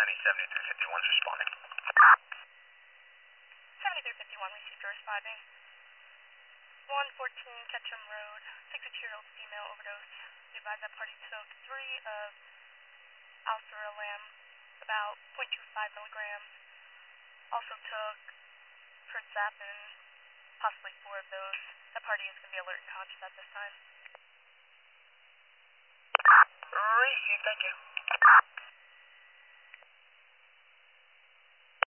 County, 7351's responding. 7351 received a responding. 114 Ketchum Road, 62-year-old female overdose. You advise that party took 3 of alpha-lam, about 0.25 milligrams. Also took Herceptin, possibly 4 of those. That party is going to be alert and conscious at this time. Receive, thank you.